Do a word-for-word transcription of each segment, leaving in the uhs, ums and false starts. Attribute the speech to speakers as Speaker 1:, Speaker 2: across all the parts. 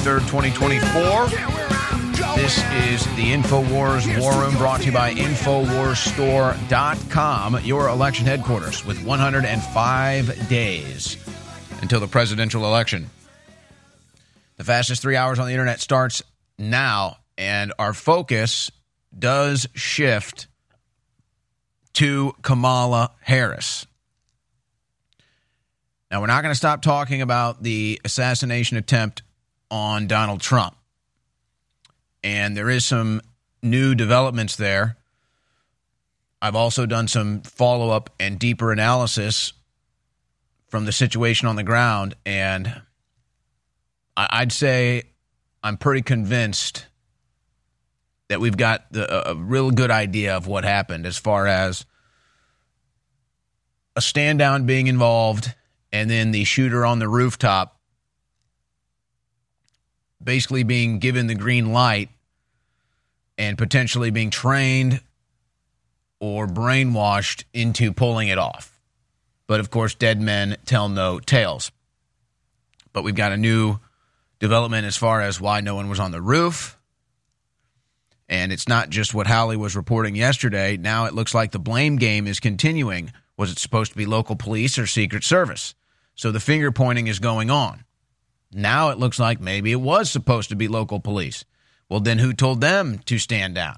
Speaker 1: twenty-third, twenty twenty-four. This is the InfoWars War Room, brought to you by Infowars Store dot com, your election headquarters, with one hundred five days until the presidential election. The fastest three hours on the internet starts now, and our focus does shift to Kamala Harris. Now, we're not going to stop talking about the assassination attempt on Donald Trump. And there is some new developments there. I've also done some follow-up and deeper analysis from the situation on the ground. And I'd say I'm pretty convinced that we've got the, a real good idea of what happened as far as a stand down being involved, and then the shooter on the rooftop basically being given the green light and potentially being trained or brainwashed into pulling it off. But, of course, dead men tell no tales. But we've got a new development as far as why no one was on the roof. And it's not just what Hallie was reporting yesterday. Now it looks like the blame game is continuing. Was it supposed to be local police or Secret Service? So the finger pointing is going on. Now it looks like maybe it was supposed to be local police. Well, then who told them to stand down?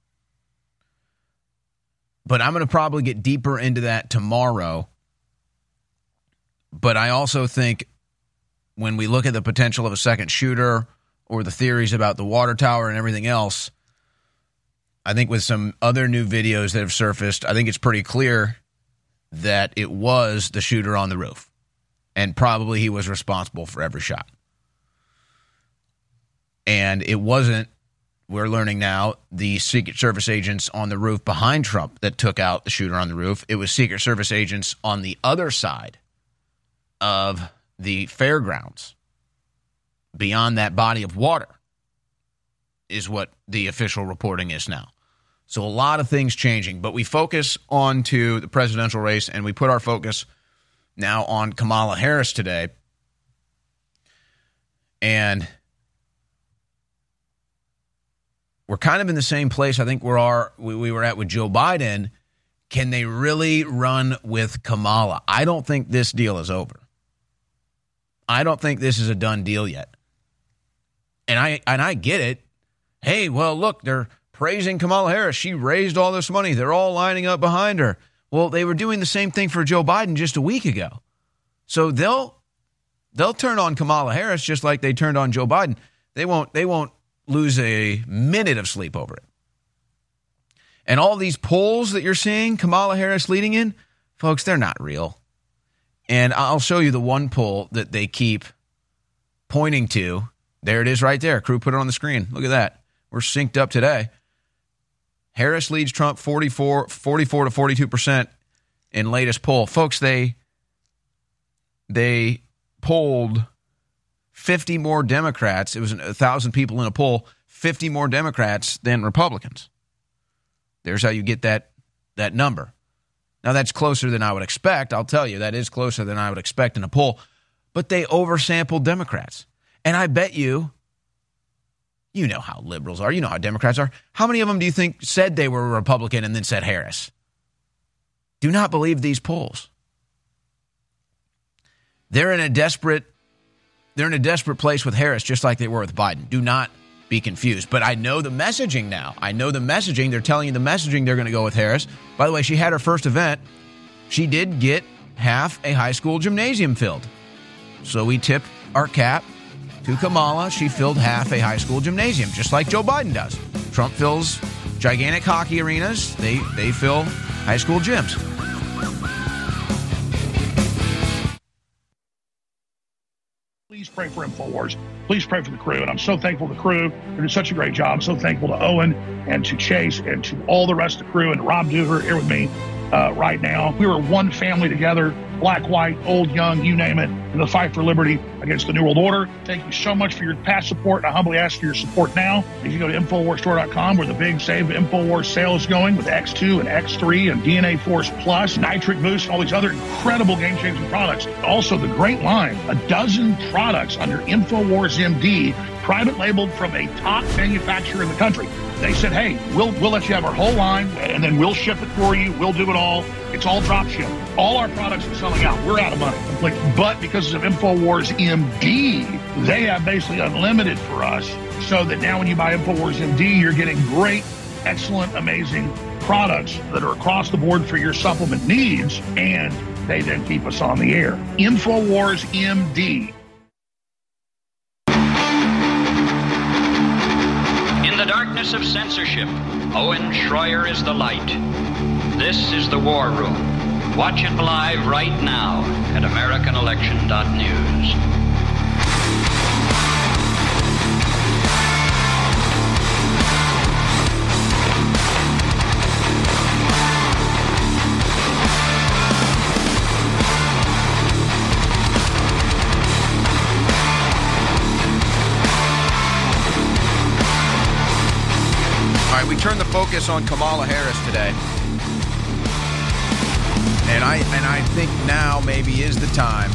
Speaker 1: But I'm going to probably get deeper into that tomorrow. But I also think when we look at the potential of a second shooter or the theories about the water tower and everything else, I think with some other new videos that have surfaced, I think it's pretty clear that it was the shooter on the roof. And probably he was responsible for every shot. And it wasn't, we're learning now, the Secret Service agents on the roof behind Trump that took out the shooter on the roof. It was Secret Service agents on the other side of the fairgrounds, beyond that body of water, is what the official reporting is now. So a lot of things changing, but we focus on to the presidential race, and we put our focus now on Kamala Harris today. And we're kind of in the same place I think we are we, we were at with Joe Biden. Can they really run with Kamala? I don't think this deal is over. I don't think this is a done deal yet. And I and I get it. Hey, well, look, they're praising Kamala Harris. She raised all this money. They're all lining up behind her. Well, they were doing the same thing for Joe Biden just a week ago. So they'll they'll turn on Kamala Harris just like they turned on Joe Biden. They won't they won't lose a minute of sleep over it. And all these polls that you're seeing Kamala Harris leading in, folks, they're not real. And I'll show you the one poll that they keep pointing to. There it is right there. Crew put it on the screen. Look at that. We're synced up today. Harris leads Trump forty-four, forty-four to forty-two percent in latest poll. Folks, they they polled fifty more Democrats. It was one thousand people in a poll, fifty more Democrats than Republicans. There's how you get that that number. Now, that's closer than I would expect. I'll tell you, that is closer than I would expect in a poll. But they oversampled Democrats. And I bet you, you know how liberals are. You know how Democrats are. How many of them do you think said they were a Republican and then said Harris? Do not believe these polls. They're in a desperate, they're in a desperate place with Harris, just like they were with Biden. Do not be confused. But I know the messaging now. I know the messaging. They're telling you the messaging they're going to go with Harris. By the way, she had her first event. She did get half a high school gymnasium filled. So we tip our cap to Kamala. She filled half a high school gymnasium, just like Joe Biden does. Trump fills gigantic hockey arenas. They, they fill high school gyms.
Speaker 2: Please pray for InfoWars. Please pray for the crew. And I'm so thankful to the crew. They're doing such a great job. I'm so thankful to Owen and to Chase and to all the rest of the crew and Rob Duver here with me uh, right now. We were one family together, black, white, old, young, you name it. in the fight for liberty against the New World Order. Thank you so much for your past support. I humbly ask for your support now. If you go to Infowars Store dot com, where the big Save Infowars sale is going with X two and X three and D N A Force Plus, Nitric Boost, and all these other incredible game-changing products. Also, the great line, a dozen products under Infowars M D, private labeled from a top manufacturer in the country. They said, hey, we'll we'll let you have our whole line, and then we'll ship it for you. We'll do it all. It's all drop ship. All our products are selling out. We're out of money completely. But because of Infowars M D, they have basically unlimited for us, so that now when you buy Infowars M D, you're getting great, excellent, amazing products that are across the board for your supplement needs, and they then keep us on the air. Infowars M D.
Speaker 3: In the darkness of censorship, Owen Schroyer is the light. This is the War Room. Watch it live right now at American Election dot news.
Speaker 1: All right, we turn the focus on Kamala Harris today. And I and I think now maybe is the time,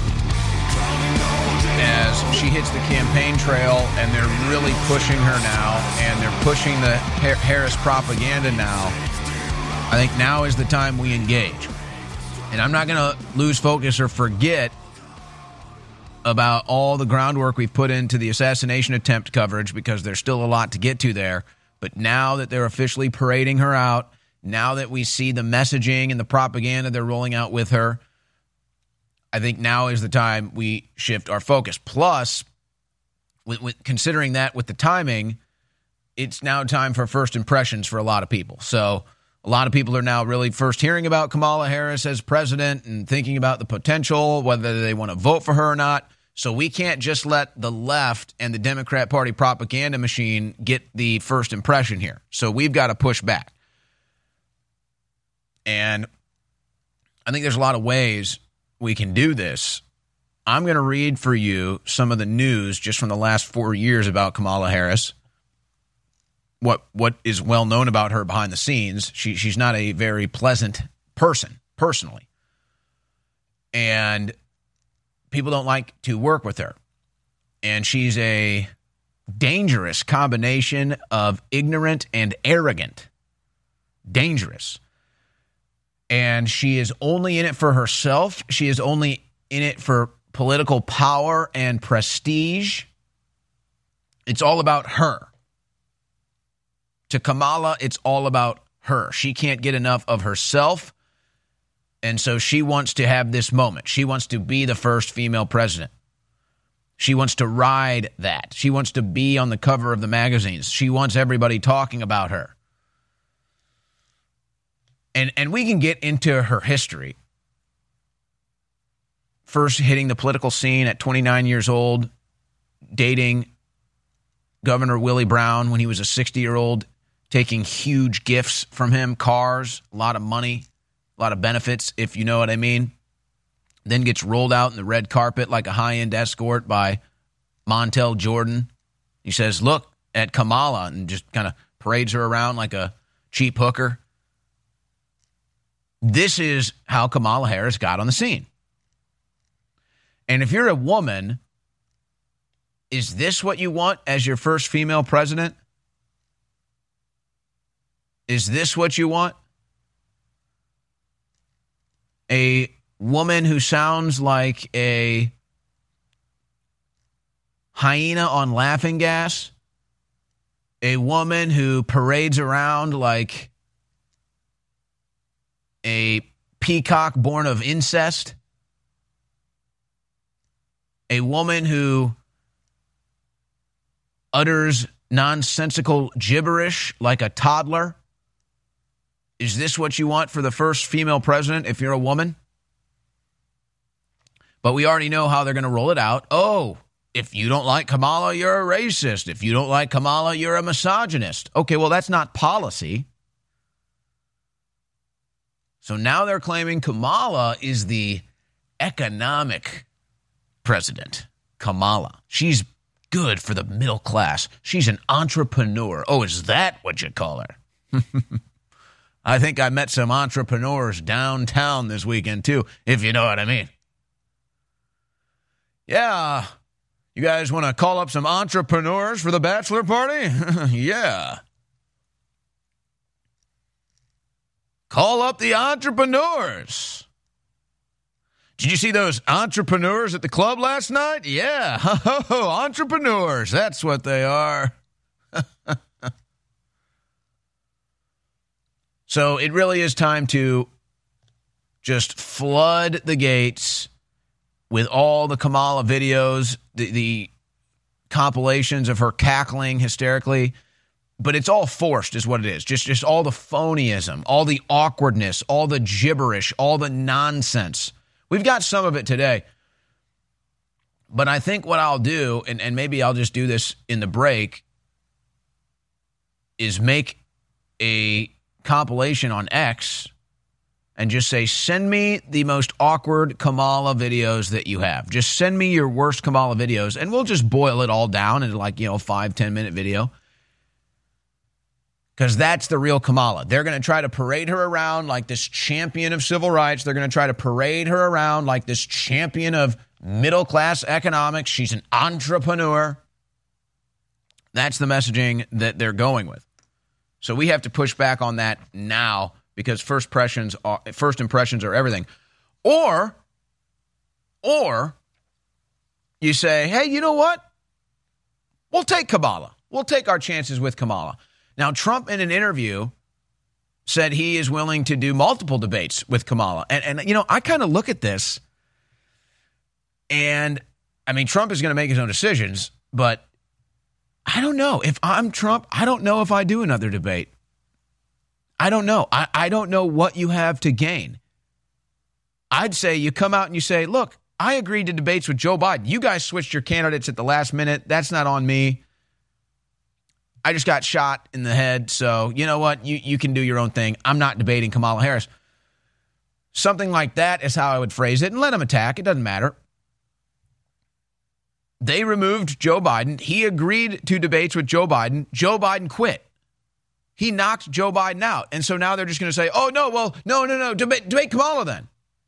Speaker 1: as she hits the campaign trail and they're really pushing her now, and they're pushing the Harris propaganda now. I think now is the time we engage. And I'm not going to lose focus or forget about all the groundwork we've put into the assassination attempt coverage, because there's still a lot to get to there. But now that they're officially parading her out, now that we see the messaging and the propaganda they're rolling out with her, I think now is the time we shift our focus. Plus, with, with considering that with the timing, it's now time for first impressions for a lot of people. So a lot of people are now really first hearing about Kamala Harris as president and thinking about the potential, whether they want to vote for her or not. So we can't just let the left and the Democrat Party propaganda machine get the first impression here. So we've got to push back. And I think there's a lot of ways we can do this. I'm going to read for you some of the news just from the last four years about Kamala Harris. What what is well known about her behind the scenes. She she's not a very pleasant person, personally. And people don't like to work with her. And she's a dangerous combination of ignorant and arrogant. Dangerous. And she is only in it for herself. She is only in it for political power and prestige. It's all about her. To Kamala, it's all about her. She can't get enough of herself. And so she wants to have this moment. She wants to be the first female president. She wants to ride that. She wants to be on the cover of the magazines. She wants everybody talking about her. And and we can get into her history. First hitting the political scene at twenty-nine years old, dating Governor Willie Brown when he was a sixty-year-old, taking huge gifts from him, cars, a lot of money, a lot of benefits, if you know what I mean. Then gets rolled out in the red carpet like a high-end escort by Montel Jordan. He says, look at Kamala, and just kind of parades her around like a cheap hooker. This is how Kamala Harris got on the scene. And if you're a woman, is this what you want as your first female president? Is this what you want? A woman who sounds like a hyena on laughing gas? A woman who parades around like a peacock born of incest? A woman who utters nonsensical gibberish like a toddler? Is this what you want for the first female president if you're a woman? But we already know how they're going to roll it out. Oh, if you don't like Kamala, you're a racist. If you don't like Kamala, you're a misogynist. Okay, well, that's not policy. So now they're claiming Kamala is the economic president, Kamala. She's good for the middle class. She's an entrepreneur. Oh, is that what you call her? I think I met some entrepreneurs downtown this weekend, too, if you know what I mean. Yeah. You guys want to call up some entrepreneurs for the bachelor party? Yeah. Call up the entrepreneurs. Did you see those entrepreneurs at the club last night? Yeah. Entrepreneurs. That's what they are. So it really is time to just flood the gates with all the Kamala videos, the, the compilations of her cackling hysterically. But it's all forced is what it is. Just, just all the phonyism, all the awkwardness, all the gibberish, all the nonsense. We've got some of it today. But I think what I'll do, and, and maybe I'll just do this in the break, is make a compilation on X and just say, send me the most awkward Kamala videos that you have. Just send me your worst Kamala videos, and we'll just boil it all down into like, you know, five, ten minute video. Because that's the real Kamala. They're going to try to parade her around like this champion of civil rights. They're going to try to parade her around like this champion of middle-class economics. She's an entrepreneur. That's the messaging that they're going with. So we have to push back on that now because first impressions are, first impressions are everything. Or, or you say, hey, you know what? We'll take Kamala. We'll take our chances with Kamala. Now, Trump in an interview said he is willing to do multiple debates with Kamala. And, and you know, I kind of look at this and, I mean, Trump is going to make his own decisions, but I don't know. If I'm Trump, I don't know if I do another debate. I don't know. I, I don't know what you have to gain. I'd say you come out and you say, look, I agreed to debates with Joe Biden. You guys switched your candidates at the last minute. That's not on me. I just got shot in the head. So you know what? You, you can do your own thing. I'm not debating Kamala Harris. Something like that is how I would phrase it, and let him attack. It doesn't matter. They removed Joe Biden. He agreed to debates with Joe Biden. Joe Biden quit. He knocked Joe Biden out. And so now they're just going to say, oh, no, well, no, no, no, debate, debate Kamala then.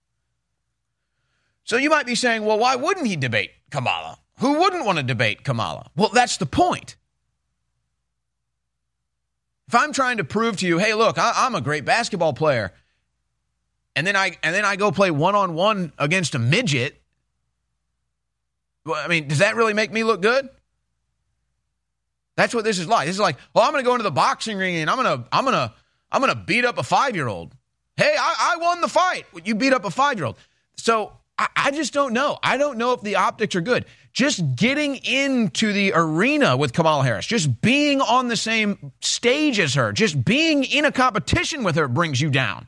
Speaker 1: So you might be saying, well, why wouldn't he debate Kamala? Who wouldn't want to debate Kamala? Well, that's the point. If I'm trying to prove to you, hey, look, I, I'm a great basketball player, and then I and then I go play one-on-one against a midget, well, I mean, does that really make me look good? That's what this is like. This is like, well, I'm going to go into the boxing ring and I'm going to I'm going to I'm going to beat up a five-year-old. Hey, I, I won the fight. You beat up a five-year-old. So I, I just don't know. I don't know if the optics are good. Just getting into the arena with Kamala Harris, just being on the same stage as her, just being in a competition with her brings you down.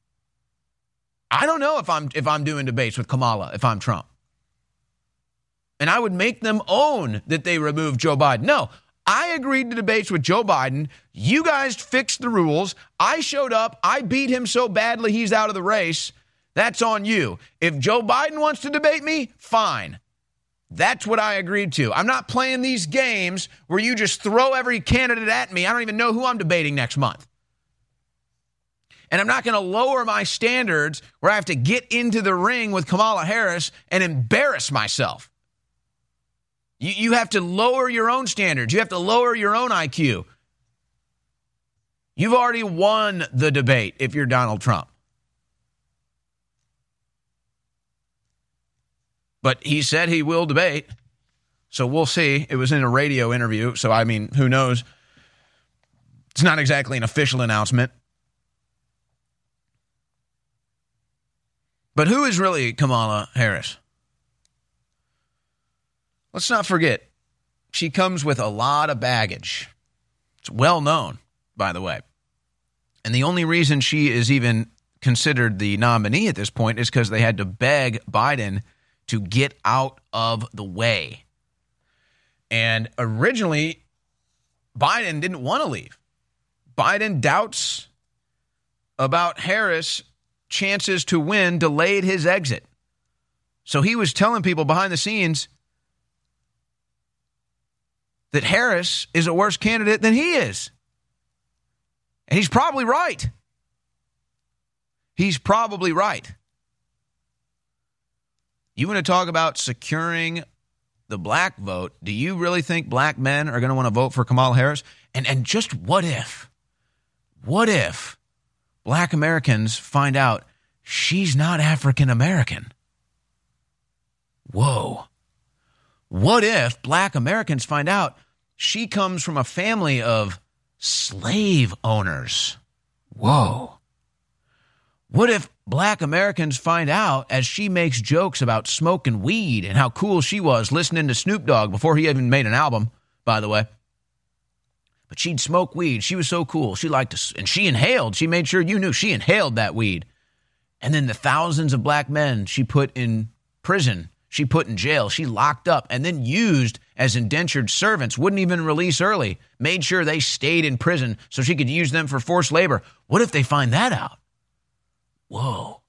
Speaker 1: I don't know if I'm if I'm doing debates with Kamala, if I'm Trump. And I would make them own that they removed Joe Biden. No, I agreed to debates with Joe Biden. You guys fixed the rules. I showed up. I beat him so badly he's out of the race. That's on you. If Joe Biden wants to debate me, fine. That's what I agreed to. I'm not playing these games where you just throw every candidate at me. I don't even know who I'm debating next month. And I'm not going to lower my standards where I have to get into the ring with Kamala Harris and embarrass myself. You, you have to lower your own standards. You have to lower your own I Q. You've already won the debate if you're Donald Trump. But he said he will debate, so we'll see. It was in a radio interview, so, I mean, who knows? It's not exactly an official announcement. But who is really Kamala Harris? Let's not forget, she comes with a lot of baggage. It's well known, by the way. And the only reason she is even considered the nominee at this point is because they had to beg Biden to get out of the way. And originally, Biden didn't want to leave. Biden doubts about Harris' chances to win delayed his exit. So he was telling people behind the scenes that Harris is a worse candidate than he is. And he's probably right. He's probably right. You want to talk about securing the black vote? Do you really think black men are going to want to vote for Kamala Harris? And and just what if? What if black Americans find out she's not African American? Whoa. What if black Americans find out she comes from a family of slave owners? Whoa. What if black Americans find out as she makes jokes about smoking weed and how cool she was listening to Snoop Dogg before he even made an album, by the way. But she'd smoke weed. She was so cool. She liked to, and she inhaled. She made sure you knew she inhaled that weed. And then the thousands of black men she put in prison, she put in jail, she locked up, and then used as indentured servants, wouldn't even release early, made sure they stayed in prison so she could use them for forced labor. What if they find that out? Whoa.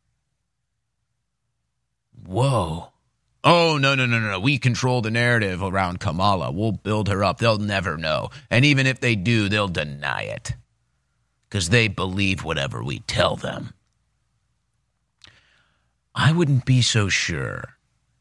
Speaker 1: Whoa. Oh, no, no, no, no. We control the narrative around Kamala. We'll build her up. They'll never know. And even if they do, they'll deny it. Because they believe whatever we tell them. I wouldn't be so sure.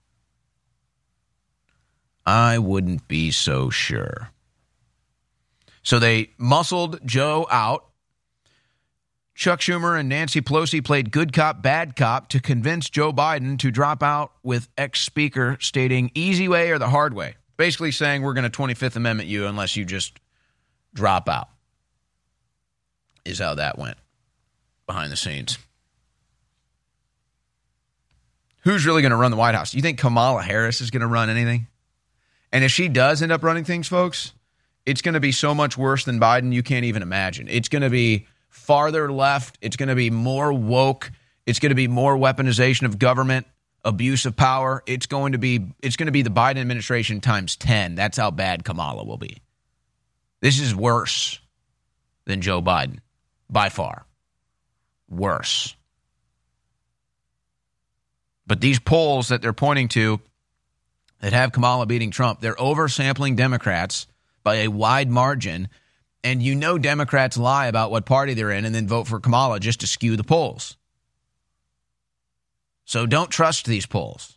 Speaker 1: I wouldn't be so sure. So they muscled Joe out. Chuck Schumer and Nancy Pelosi played good cop, bad cop to convince Joe Biden to drop out, with ex-speaker stating easy way or the hard way. Basically saying we're going to twenty-fifth Amendment you unless you just drop out. Is how that went behind the scenes. Who's really going to run the White House? Do you think Kamala Harris is going to run anything? And if she does end up running things, folks, it's going to be so much worse than Biden you can't even imagine. It's going to be farther left. It's going to be more woke. It's going to be more weaponization of government, abuse of power. It's going to be it's going to be the Biden administration times ten. That's how bad Kamala will be. This is worse than Joe Biden, by far. Worse. But these polls that they're pointing to that have Kamala beating Trump, they're oversampling Democrats by a wide margin. And you know Democrats lie about what party they're in and then vote for Kamala just to skew the polls. So don't trust these polls.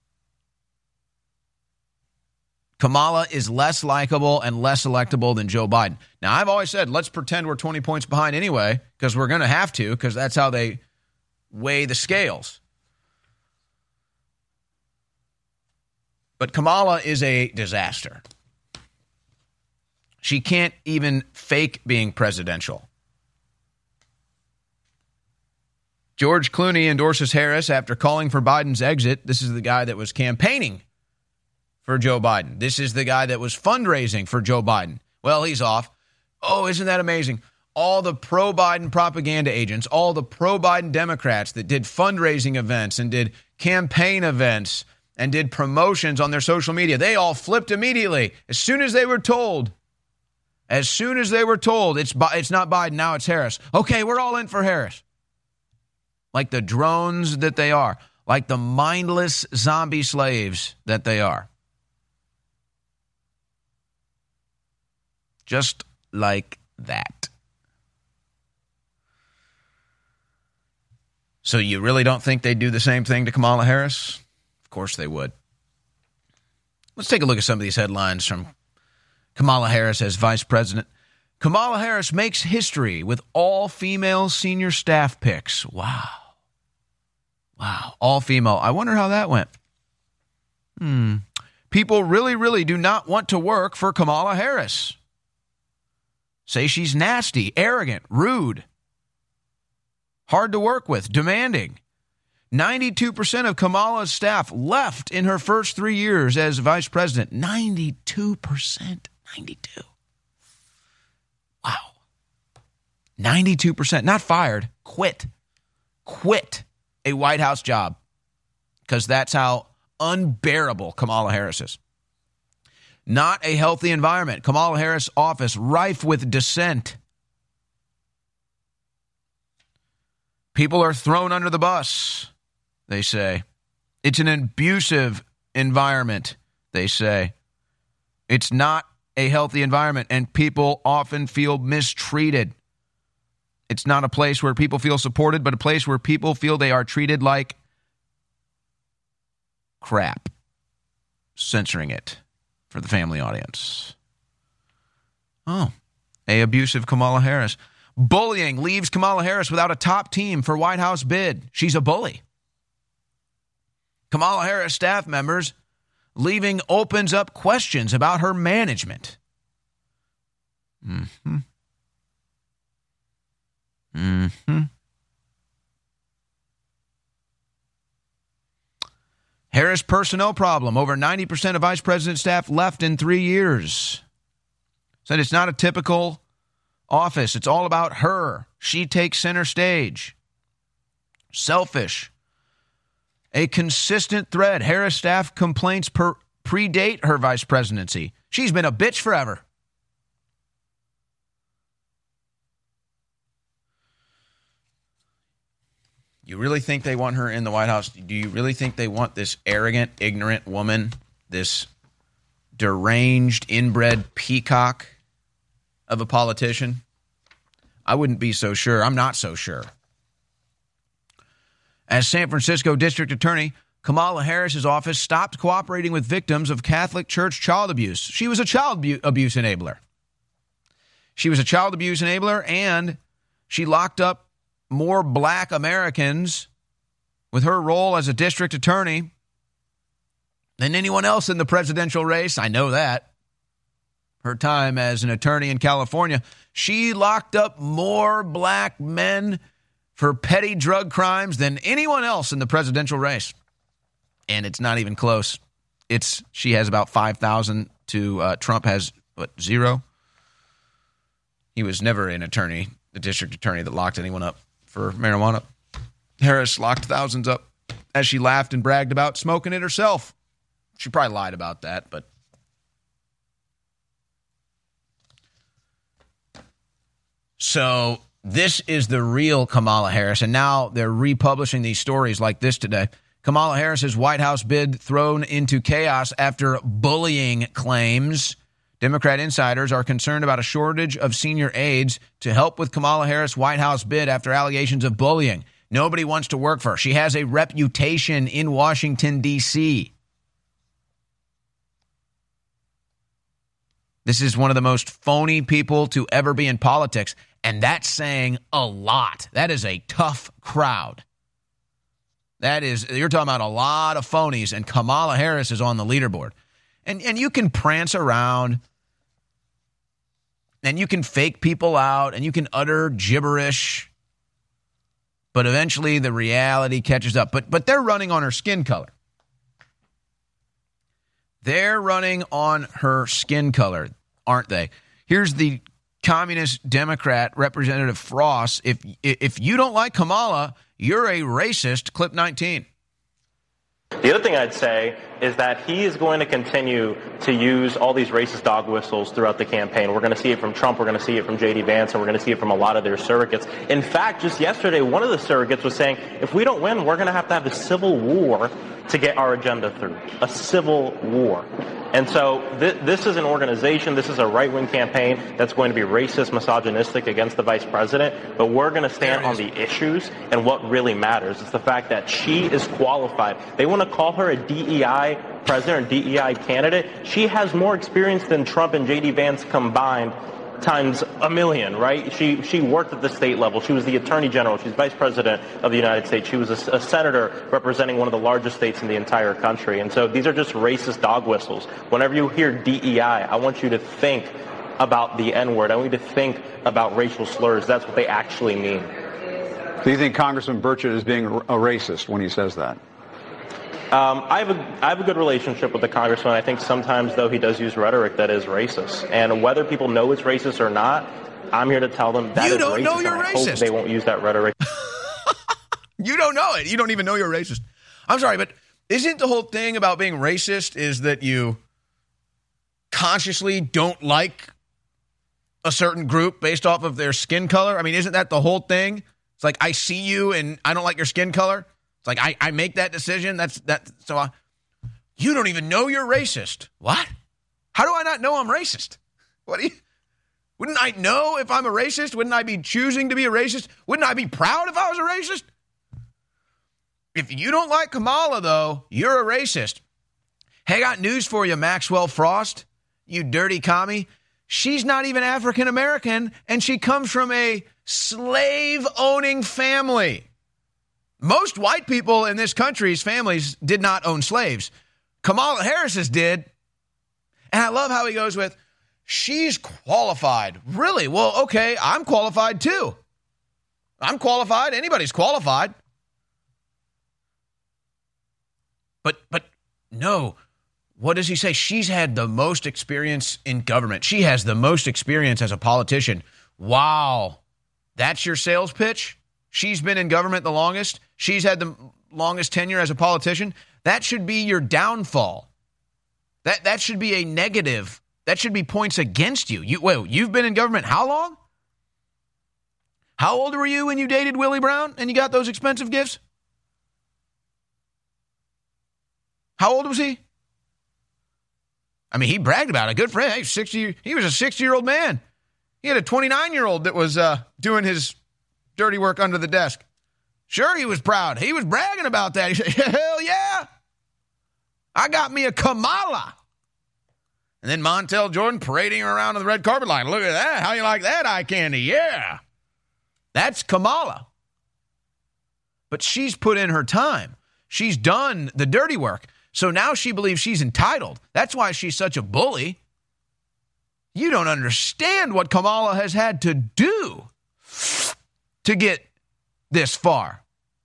Speaker 1: Kamala is less likable and less electable than Joe Biden. Now, I've always said, let's pretend we're twenty points behind anyway, because we're going to have to, because that's how they weigh the scales. But Kamala is a disaster. She can't even fake being presidential. George Clooney endorses Harris after calling for Biden's exit. This is the guy that was campaigning for Joe Biden. This is the guy that was fundraising for Joe Biden. Well, he's off. Oh, isn't that amazing? All the pro-Biden propaganda agents, all the pro-Biden Democrats that did fundraising events and did campaign events and did promotions on their social media, they all flipped immediately as soon as they were told. As soon as they were told it's it's not Biden, now it's Harris. Okay, we're all in for Harris. Like the drones that they are. Like the mindless zombie slaves that they are. Just like that. So you really don't think they'd do the same thing to Kamala Harris? Of course they would. Let's take a look at some of these headlines from Kamala Harris as vice president. Kamala Harris makes history with all-female senior staff picks. Wow. Wow. All-female. I wonder how that went. Hmm. People really, really do not want to work for Kamala Harris. Say she's nasty, arrogant, rude, hard to work with, demanding. ninety-two percent of Kamala's staff left in her first three years as vice president. ninety-two percent. ninety-two. Wow. ninety-two percent. Not fired. Quit. Quit a White House job. Because that's how unbearable Kamala Harris is. Not a healthy environment. Kamala Harris' office rife with dissent. People are thrown under the bus, they say. It's an abusive environment, they say. It's not a healthy environment, and people often feel mistreated. It's not a place where people feel supported, but a place where people feel they are treated like crap. Censoring it for the family audience. Oh, a abusive Kamala Harris. Bullying leaves Kamala Harris without a top team for White House bid. She's a bully. Kamala Harris staff members leaving opens up questions about her management. Mm-hmm. Mm-hmm. Harris personnel problem. Over ninety percent of vice president staff left in three years. Said it's not a typical office. It's all about her. She takes center stage. Selfish. A consistent thread. Harris staff complaints per predate her vice presidency. She's been a bitch forever. You really think they want her in the White House? Do you really think they want this arrogant, ignorant woman, this deranged, inbred peacock of a politician? I wouldn't be so sure. I'm not so sure. As San Francisco District Attorney, Kamala Harris's office stopped cooperating with victims of Catholic Church child abuse. She was a child bu- abuse enabler. She was a child abuse enabler, and she locked up more black Americans with her role as a district attorney than anyone else in the presidential race. I know that. Her time as an attorney in California, she locked up more black men for petty drug crimes than anyone else in the presidential race. And it's not even close. It's she has about five thousand to uh, Trump has, what, zero? He was never an attorney, the district attorney that locked anyone up for marijuana. Harris locked thousands up as she laughed and bragged about smoking it herself. She probably lied about that, but so this is the real Kamala Harris, and now they're republishing these stories like this today. Kamala Harris's White House bid thrown into chaos after bullying claims. Democrat insiders are concerned about a shortage of senior aides to help with Kamala Harris' White House bid after allegations of bullying. Nobody wants to work for her. She has a reputation in Washington, D C This is one of the most phony people to ever be in politics, and that's saying a lot. That is a tough crowd. That is, you're talking about a lot of phonies, and Kamala Harris is on the leaderboard. And and you can prance around, and you can fake people out, and you can utter gibberish, but eventually the reality catches up. But but they're running on her skin color. They're running on her skin color, aren't they? Here's the Communist Democrat Representative Frost. If if you don't like Kamala, you're a racist. Clip nineteen.
Speaker 4: The other thing I'd say is that he is going to continue to use all these racist dog whistles throughout the campaign. We're going to see it from Trump. We're going to see it from J D Vance, and we're going to see it from a lot of their surrogates. In fact, just yesterday, one of the surrogates was saying, if we don't win, we're going to have to have a civil war to get our agenda through. A civil war. And so th- this is an organization, this is a right-wing campaign that's going to be racist, misogynistic against the vice president, but we're going to stand on the issues and what really matters. It's the fact that she is qualified. They want to call her a D E I president or D E I candidate. She has more experience than Trump and J D Vance combined times a million, right? She she worked at the state level. She was the attorney general. She's vice president of the United States. She was a, a senator representing one of the largest states in the entire country. And so these are just racist dog whistles. Whenever you hear D E I, I want you to think about the N-word. I want you to think about racial slurs. That's what they actually mean.
Speaker 5: Do you think Congressman Burchett is being a racist when he says that?
Speaker 4: Um, I have a I have a good relationship with the congressman. I think sometimes, though, he does use rhetoric that is racist. And whether people know it's racist or not, I'm here to tell them that
Speaker 1: you
Speaker 4: is
Speaker 1: don't
Speaker 4: racist.
Speaker 1: know you're
Speaker 4: and I
Speaker 1: racist.
Speaker 4: hope they won't use that rhetoric.
Speaker 1: You don't know it. You don't even know you're racist. I'm sorry, but isn't the whole thing about being racist is that you consciously don't like a certain group based off of their skin color? I mean, isn't that the whole thing? It's like, I see you and I don't like your skin color. It's like, I, I make that decision. That's that. So I, you don't even know you're racist. What? How do I not know I'm racist? What do you, wouldn't I know if I'm a racist? Wouldn't I be choosing to be a racist? Wouldn't I be proud if I was a racist? If you don't like Kamala, though, you're a racist. Hey, I got news for you, Maxwell Frost, you dirty commie. She's not even African American, and she comes from a slave-owning family. Most white people in this country's families did not own slaves. Kamala Harris's did. And I love how he goes with, she's qualified. Really? Well, okay, I'm qualified too. I'm qualified. Anybody's qualified. But, but no, what does he say? She's had the most experience in government. She has the most experience as a politician. Wow. That's your sales pitch? She's been in government the longest. She's had the longest tenure as a politician. That should be your downfall. That that should be a negative. That should be points against you. You wait, you've been in government how long? How old were you when you dated Willie Brown and you got those expensive gifts? How old was he? I mean, he bragged about it. Good friend. Hey, sixty. He was a sixty-year-old man. He had a twenty-nine-year-old that was uh, doing his dirty work under the desk. Sure, he was proud. He was bragging about that. He said, hell yeah. I got me a Kamala. And then Montel Jordan parading around on the red carpet like, look at that. How you like that eye candy? Yeah. That's Kamala. But she's put in her time. She's done the dirty work. So now she believes she's entitled. That's why she's such a bully. You don't understand what Kamala has had to do to get this far.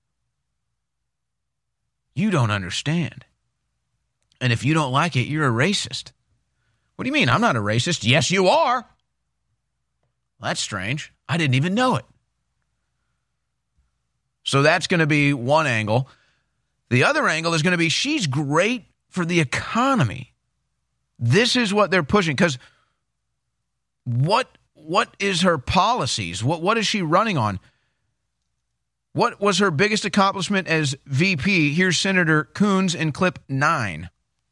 Speaker 1: You don't understand. And if you don't like it, you're a racist. What do you mean? I'm not a racist. Yes, you are. Well, that's strange. I didn't even know it. So that's going to be one angle. The other angle is going to be she's great for the economy. This is what they're pushing. Because what what is her policies? What what is she running on? What was her biggest accomplishment as V P? Here's Senator Coons in clip nine.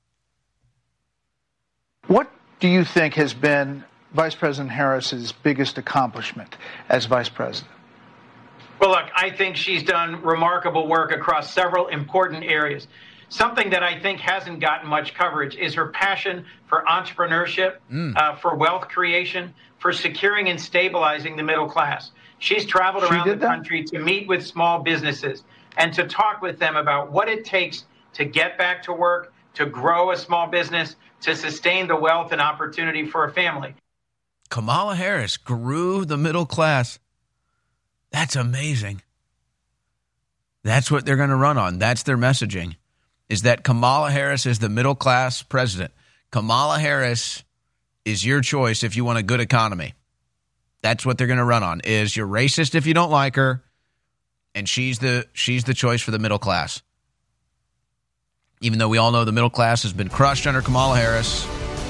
Speaker 6: What do you think has been Vice President Harris's biggest accomplishment as vice president?
Speaker 7: Well, look, I think she's done remarkable work across several important areas. Something that I think hasn't gotten much coverage is her passion for entrepreneurship, mm. uh, for wealth creation, for securing and stabilizing the middle class. She's traveled she around the that? country to meet with small businesses and to talk with them about what it takes to get back to work, to grow a small business, to sustain the wealth and opportunity for a family.
Speaker 1: Kamala Harris grew the middle class. That's amazing. That's what they're going to run on. That's their messaging, is that Kamala Harris is the middle class president. Kamala Harris is your choice if you want a good economy. That's what they're going to run on, is you're racist if you don't like her, and she's the she's the choice for the middle class. Even though we all know the middle class has been crushed under Kamala Harris.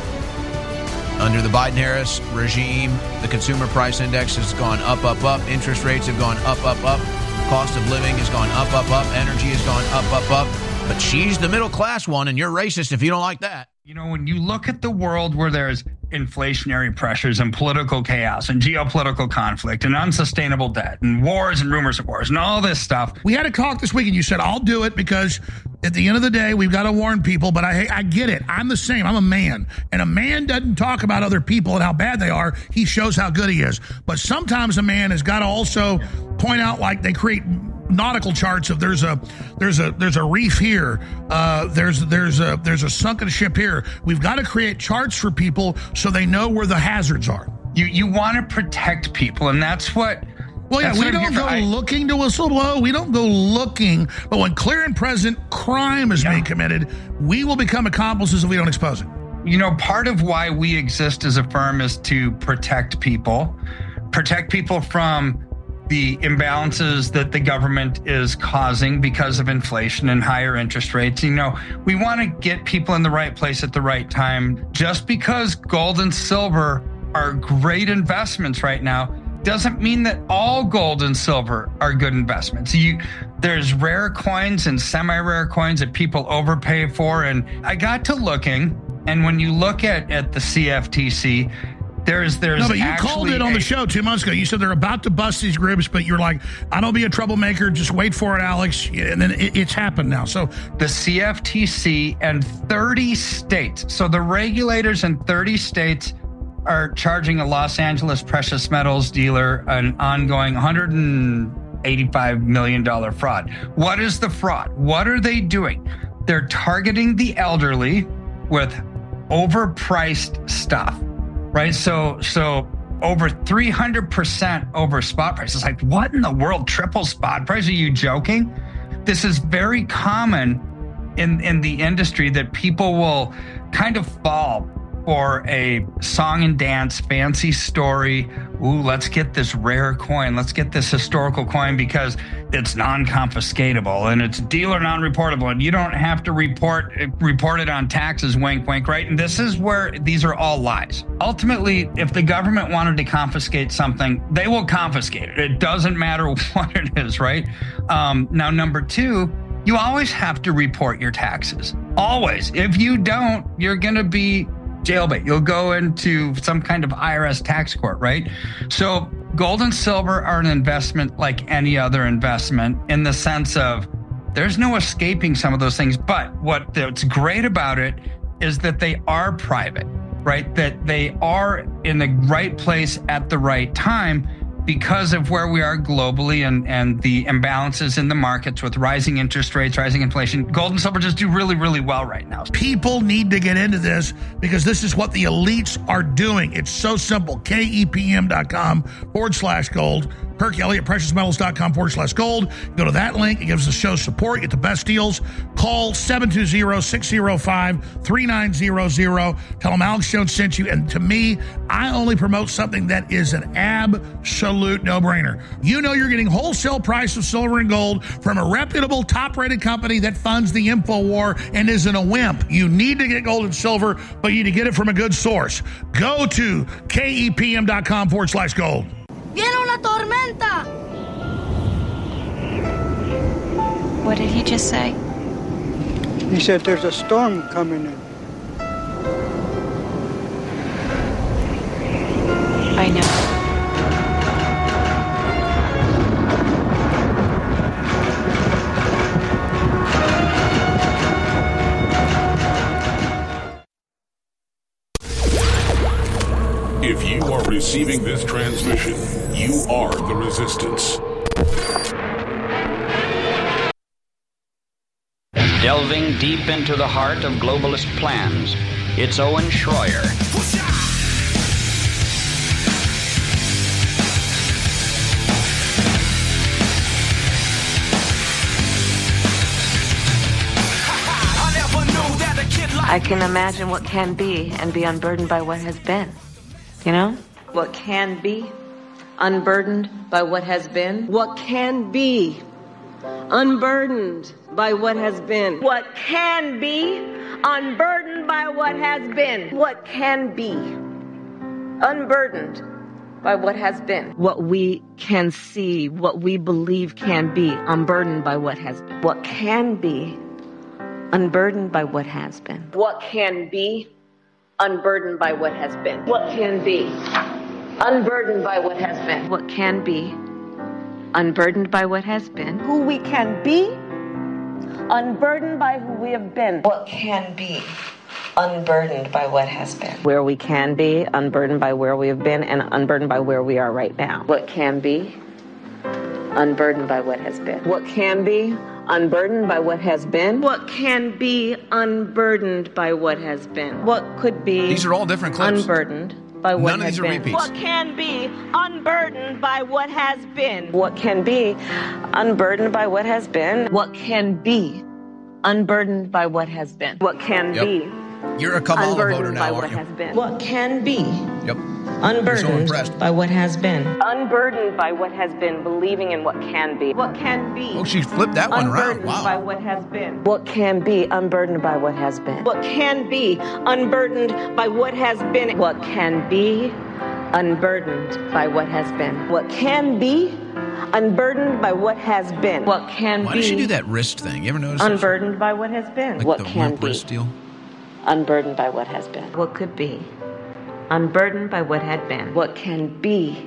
Speaker 1: Under the Biden-Harris regime, the consumer price index has gone up, up, up. Interest rates have gone up, up, up. Cost of living has gone up, up, up. Energy has gone up, up, up. But she's the middle class one, and you're racist if you don't like that.
Speaker 8: You know, when you look at the world where there's inflationary pressures and political chaos and geopolitical conflict and unsustainable debt and wars and rumors of wars and all this stuff.
Speaker 2: We had a talk this week and you said, I'll do it because at the end of the day, we've got to warn people. But I, I get it. I'm the same. I'm a man. And a man doesn't talk about other people and how bad they are. He shows how good he is. But sometimes a man has got to also point out, like they create nautical charts of there's a there's a there's a reef here, uh, there's there's a there's a sunken ship here. We've got to create charts for people so they know where the hazards are.
Speaker 8: You you want to protect people, and that's what.
Speaker 2: Well, yeah, we don't go I, looking to whistleblow. We don't go looking, but when clear and present crime is yeah. being committed, we will become accomplices if we don't expose it.
Speaker 8: You know, part of why we exist as a firm is to protect people, protect people from the imbalances that the government is causing because of inflation and higher interest rates. You know, we want to get people in the right place at the right time. Just because gold and silver are great investments right now doesn't mean that all gold and silver are good investments. You, there's rare coins and semi-rare coins that people overpay for. And I got to looking, and when you look at, at the C F T C, there's there's
Speaker 2: no, but you called it on
Speaker 8: a,
Speaker 2: the show two months ago. You said they're about to bust these groups, but you're like, I don't be a troublemaker. Just wait for it, Alex. And then it, it's happened now. So
Speaker 8: the C F T C and thirty states. So the regulators in thirty states are charging a Los Angeles precious metals dealer an ongoing one hundred eighty-five million dollars fraud. What is the fraud? What are they doing? They're targeting the elderly with overpriced stuff, right? So, so over three hundred percent over spot prices. Like, what in the world? Triple spot price? Are you joking? This is very common in, in the industry that people will kind of fall for a song and dance fancy story. Ooh, let's get this rare coin. Let's get this historical coin because it's non-confiscatable and it's dealer non-reportable and you don't have to report report it on taxes, wink, wink, right? And this is where these are all lies. Ultimately, if the government wanted to confiscate something, they will confiscate it. It doesn't matter what it is, right? Um, now, number two, you always have to report your taxes. Always. If you don't, you're going to be jailbait. You'll go into some kind of I R S tax court, right? So gold and silver are an investment like any other investment in the sense of there's no escaping some of those things. But what's great about it is that they are private, right? That they are in the right place at the right time because of where we are globally and, and the imbalances in the markets with rising interest rates, rising inflation. Gold and silver just do really, really well right now.
Speaker 2: People need to get into this because this is what the elites are doing. It's so simple. KEPM.com forward slash gold. Kirk Elliott, preciousmetals.com forward slash gold. Go to that link. It gives the show support. Get the best deals. Call seven two zero, six zero five, three nine zero zero. Tell them Alex Jones sent you. And to me, I only promote something that is an absolute no-brainer. You know you're getting wholesale price of silver and gold from a reputable, top-rated company that funds the InfoWar and isn't a wimp. You need to get gold and silver, but you need to get it from a good source. Go to KEPM.com forward slash gold.
Speaker 9: ¡Viene una tormenta!
Speaker 10: What did he just say?
Speaker 11: He said there's a storm coming in.
Speaker 10: I know.
Speaker 12: If you are receiving this transmission, you are the resistance.
Speaker 3: Delving deep into the heart of globalist plans, it's Owen Schroyer.
Speaker 13: I can imagine what can be and be unburdened by what has been. You know? What can be unburdened by what has been.
Speaker 14: What can be unburdened by what has been.
Speaker 15: What can be unburdened by what has been.
Speaker 14: What can be unburdened by what has been.
Speaker 13: What we can see, what we believe can be unburdened by what has been. What can be unburdened by what has been.
Speaker 14: What can be unburdened by what has been. What can be unburdened by what has been.
Speaker 13: What can be unburdened by what has been.
Speaker 15: Who we can be unburdened by who we have been.
Speaker 14: What can be unburdened by what has been.
Speaker 13: Where we can be unburdened by where we have been and unburdened by where we are right now.
Speaker 14: What can be unburdened by what has been.
Speaker 13: What can be unburdened by what has been.
Speaker 15: What can be unburdened by what has been. What could be
Speaker 1: These are all different clips.
Speaker 15: unburdened by what
Speaker 1: None of
Speaker 15: has
Speaker 1: these are
Speaker 15: been.
Speaker 1: repeats.
Speaker 15: What can be unburdened by what has been.
Speaker 13: What can be unburdened by what has been.
Speaker 14: What can be unburdened by what has been.
Speaker 15: What can
Speaker 1: Yep.
Speaker 15: be
Speaker 1: You're a Kamala voter
Speaker 15: unburdened
Speaker 1: now,
Speaker 15: by
Speaker 1: aren't
Speaker 15: what
Speaker 1: you?
Speaker 15: has been.
Speaker 14: What can be
Speaker 1: Yep.
Speaker 14: unburdened
Speaker 1: so
Speaker 14: by what has been.
Speaker 13: Unburdened by what has been, believing in what can be.
Speaker 15: What can be
Speaker 1: Oh, she flipped that one around.
Speaker 15: unburdened by
Speaker 1: Wow.
Speaker 15: what has been.
Speaker 13: What can be unburdened by what has been.
Speaker 15: What can be unburdened by what has been.
Speaker 13: What can be unburdened by what has been. What can be, unburdened by what has been. What can
Speaker 1: Why
Speaker 13: be.
Speaker 1: does she do that wrist thing? You ever notice
Speaker 13: Unburdened by what has been.
Speaker 1: Like
Speaker 13: what
Speaker 1: the
Speaker 13: can
Speaker 1: limp
Speaker 13: be.
Speaker 1: wrist deal?
Speaker 13: Unburdened by what has been. What could be. Unburdened by what had been. What can be.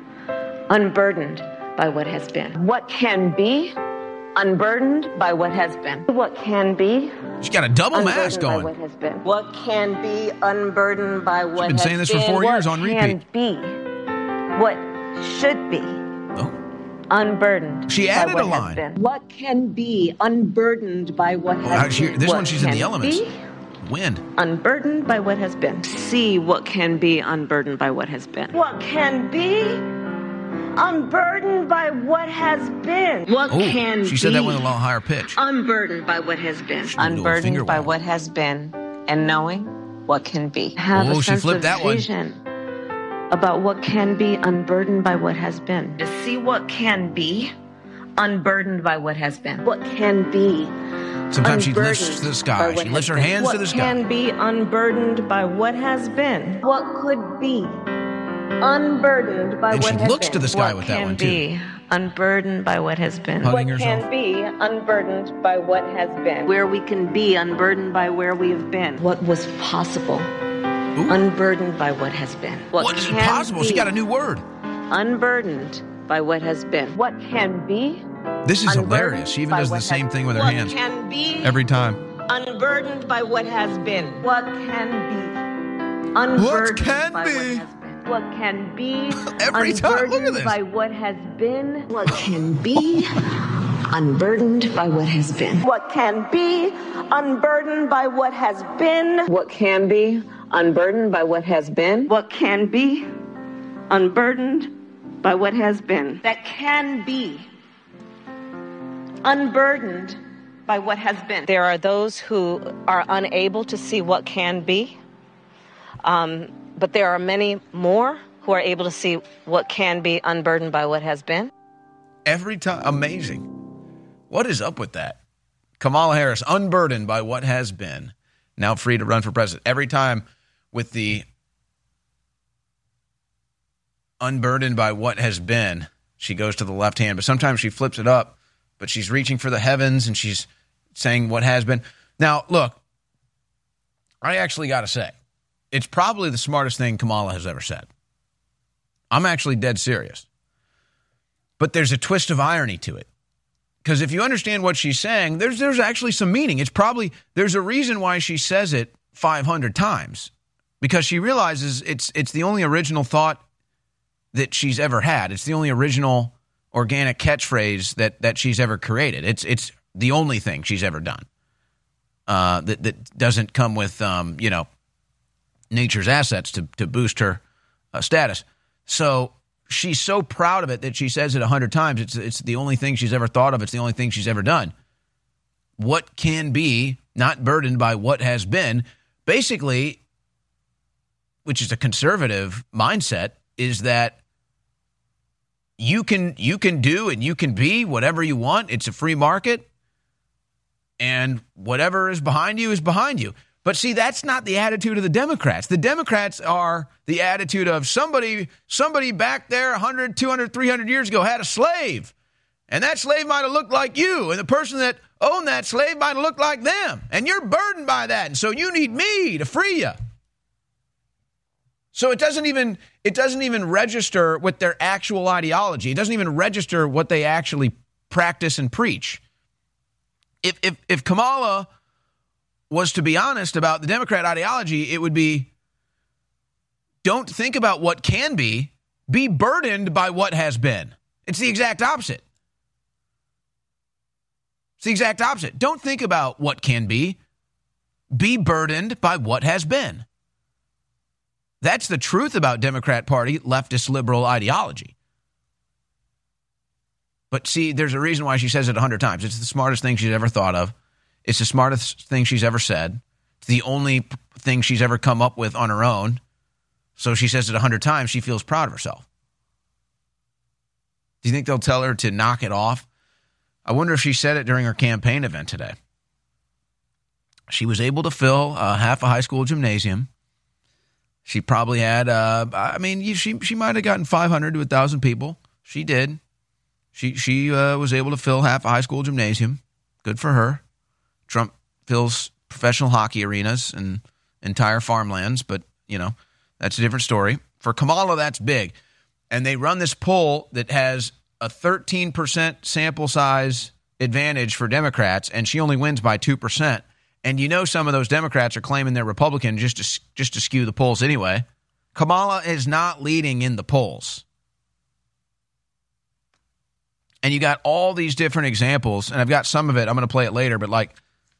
Speaker 13: Unburdened by what has been. What can be. Unburdened by what has been. What can be.
Speaker 1: She's got a double mask
Speaker 13: Unburdened
Speaker 1: going.
Speaker 13: by what has been. What can be unburdened by what has been.
Speaker 1: been saying this for four
Speaker 13: what
Speaker 1: years on repeat.
Speaker 13: Can be. What should be.
Speaker 1: Oh.
Speaker 13: Unburdened.
Speaker 1: She
Speaker 13: by
Speaker 1: added
Speaker 13: what
Speaker 1: a
Speaker 13: has
Speaker 1: line.
Speaker 13: been. What can be unburdened by what
Speaker 1: Oh,
Speaker 13: has
Speaker 1: she-
Speaker 13: been.
Speaker 1: this
Speaker 13: What
Speaker 1: one she's in the
Speaker 13: can
Speaker 1: elements.
Speaker 13: be
Speaker 1: Wind.
Speaker 13: Unburdened by what has been. See what can be unburdened by what has been. What can be unburdened by what has been. What
Speaker 1: Oh,
Speaker 13: can
Speaker 1: she
Speaker 13: be
Speaker 1: said that with a little higher pitch.
Speaker 13: unburdened by what has been.
Speaker 1: She did a little finger
Speaker 13: Unburdened by
Speaker 1: wag.
Speaker 13: what has been and knowing what can be. Have
Speaker 1: Oh,
Speaker 13: a
Speaker 1: she
Speaker 13: sense
Speaker 1: flipped
Speaker 13: of
Speaker 1: that one.
Speaker 13: vision about what can be unburdened by what has been. To see what can be unburdened by what has been. What can be
Speaker 1: Sometimes she lifts
Speaker 13: unburdened
Speaker 1: to the
Speaker 13: by
Speaker 1: sky.
Speaker 13: what
Speaker 1: She lifts
Speaker 13: has
Speaker 1: her
Speaker 13: been.
Speaker 1: hands
Speaker 13: what
Speaker 1: to the sky.
Speaker 13: can be unburdened by what has been. What could be unburdened by
Speaker 1: And
Speaker 13: what
Speaker 1: she
Speaker 13: has
Speaker 1: looks
Speaker 13: been.
Speaker 1: to the sky
Speaker 13: what
Speaker 1: with that
Speaker 13: can
Speaker 1: one, too.
Speaker 13: be unburdened by what has been.
Speaker 1: Hugging
Speaker 13: what
Speaker 1: herself.
Speaker 13: can be unburdened by what has been. Where we can be unburdened by where we have been. What was possible
Speaker 1: Ooh.
Speaker 13: unburdened by what has been.
Speaker 1: What is
Speaker 13: can
Speaker 1: possible? She
Speaker 13: be
Speaker 1: got a new word.
Speaker 13: unburdened by what has been. What can be
Speaker 1: This is
Speaker 13: unburdened
Speaker 1: hilarious. She even
Speaker 13: by
Speaker 1: does the
Speaker 13: what
Speaker 1: same
Speaker 13: has-
Speaker 1: thing with her
Speaker 13: what
Speaker 1: hands
Speaker 13: can be
Speaker 1: every time.
Speaker 13: unburdened by what has been. What can be unburdened
Speaker 1: can
Speaker 13: by
Speaker 1: be?
Speaker 13: what has been. What can be
Speaker 1: Every time. Look at
Speaker 13: unburdened
Speaker 1: this.
Speaker 13: by what has been. What can be unburdened by what has been. What can be unburdened by what has been.
Speaker 14: What can be unburdened by what has been.
Speaker 13: What can be unburdened by what has been. That can be unburdened by what has been. There are those who are unable to see what can be, um, but there are many more who are able to see what can be unburdened by what has been.
Speaker 1: Every time. Amazing. What is up with that? Kamala Harris, unburdened by what has been, now free to run for president. Every time with the unburdened by what has been, she goes to the left hand. But sometimes she flips it up, but she's reaching for the heavens and she's saying what has been. Now, look, I actually got to say, it's probably the smartest thing Kamala has ever said. I'm actually dead serious. But there's a twist of irony to it. Because if you understand what she's saying, there's there's actually some meaning. It's probably, there's a reason why she says it five hundred times. Because she realizes it's it's the only original thought that she's ever had. It's the only original organic catchphrase that that she's ever created. It's it's the only thing she's ever done uh, that that doesn't come with um, you know nature's assets to to boost her uh, status. So she's so proud of it that she says it a hundred times. It's it's the only thing she's ever thought of. It's the only thing she's ever done. What can be not burdened by what has been, basically, which is a conservative mindset, is that you can you can do and you can be whatever you want. It's a free market, and whatever is behind you is behind you. But see, that's not the attitude of the Democrats. The Democrats are the attitude of somebody somebody back there one hundred, two hundred, three hundred years ago had a slave, and that slave might have looked like you, and the person that owned that slave might have looked like them, and you're burdened by that, and so you need me to free you. So it doesn't even it doesn't even register with their actual ideology. It doesn't even register what they actually practice and preach. If if if Kamala was to be honest about the Democrat ideology, it would be, don't think about what can be, be burdened by what has been. It's the exact opposite. It's the exact opposite. Don't think about what can be, be burdened by what has been. That's the truth about Democrat Party leftist liberal ideology. But see, there's a reason why she says it a hundred times. It's the smartest thing she's ever thought of. It's the smartest thing she's ever said. It's the only thing she's ever come up with on her own. So she says it a hundred times. She feels proud of herself. Do you think they'll tell her to knock it off? I wonder if she said it during her campaign event today. She was able to fill uh, half a high school gymnasium. She probably had, uh, I mean, you, she she might have gotten five hundred to one thousand people. She did. She she uh, was able to fill half a high school gymnasium. Good for her. Trump fills professional hockey arenas and entire farmlands, but, you know, that's a different story. For Kamala, that's big. And they run this poll that has a thirteen percent sample size advantage for Democrats, and she only wins by two percent. And you know some of those Democrats are claiming they're Republican just to, just to skew the polls anyway. Kamala is not leading in the polls. And you got all these different examples, and I've got some of it. I'm going to play it later, but like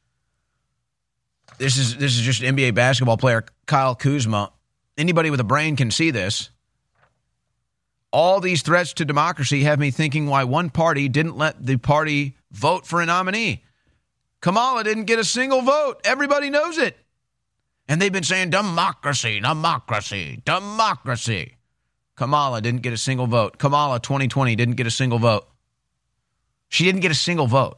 Speaker 1: this is this is just an N B A basketball player, Kyle Kuzma. Anybody with a brain can see this. All these threats to democracy have me thinking why one party didn't let the party vote for a nominee. Kamala didn't get a single vote. Everybody knows it. And they've been saying democracy, democracy, democracy. Kamala didn't get a single vote. Kamala twenty twenty didn't get a single vote. She didn't get a single vote.